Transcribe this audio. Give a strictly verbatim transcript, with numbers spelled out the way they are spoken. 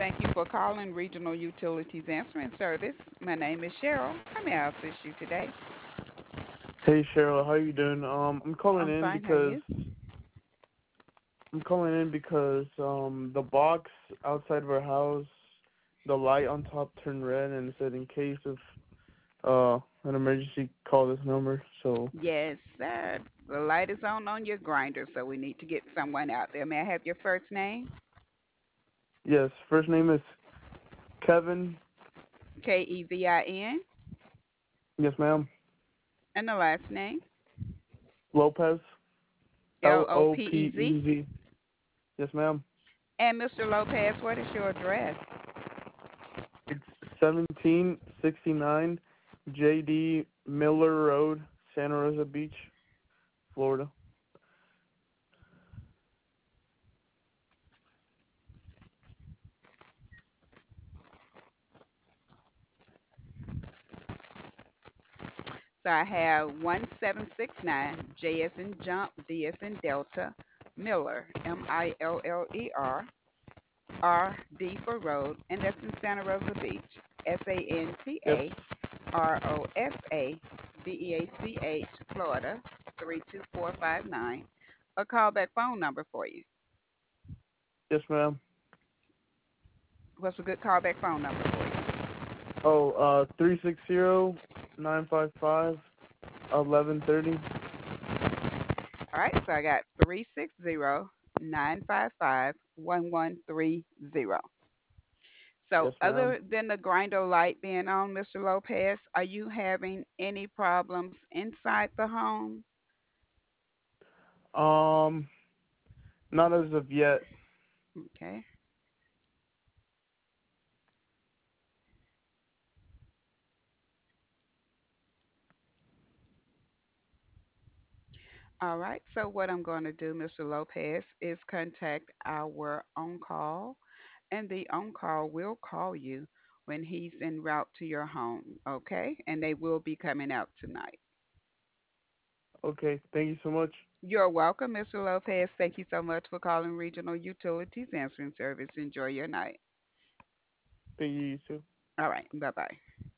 Thank you for calling Regional Utilities Answering Service. My name is Cheryl. How may I assist you today? Hey Cheryl, how you doing? Um, I'm calling I'm in fine. How are because you? I'm calling in because um the box outside of our house, the light on top turned red and it said in case of uh an emergency, call this number. So Yes, sir. The light is on on your grinder, so we need to get someone out there. May I have your first name? yes, first name is Kevin. K E V I N. Yes, ma'am. And the last name? Lopez. L L O O P P E Z. E Z. Yes, ma'am. And Mister Lopez, what is your address? It's seventeen sixty-nine J D Miller Road, Santa Rosa Beach, Florida. So I have one seven six nine J S in Jump, D S in Delta, Miller, M I L L E R, R D for Road, and that's in Santa Rosa Beach. S A N T Yes. A R O S A B E A C H, Florida, three two four five nine. A callback phone number for you. Yes, ma'am. What's a good callback phone number for you? Oh, uh, three six zero nine five five eleven thirty. All right, so I got three six zero nine five five one one three zero. So, Yes, ma'am. other than the grinder light being on, Mister Lopez, are you having any problems inside the home? Um, not as of yet. Okay. All right. So, what I'm going to do, Mister Lopez, is contact our on call, and the on call will call you when he's en route to your home. Okay. And they will be coming out tonight. Okay, thank you so much. You're welcome, Mister Lopez. Thank you so much for calling Regional Utilities Answering Service. Enjoy your night. Thank you, you too. All right. Bye bye.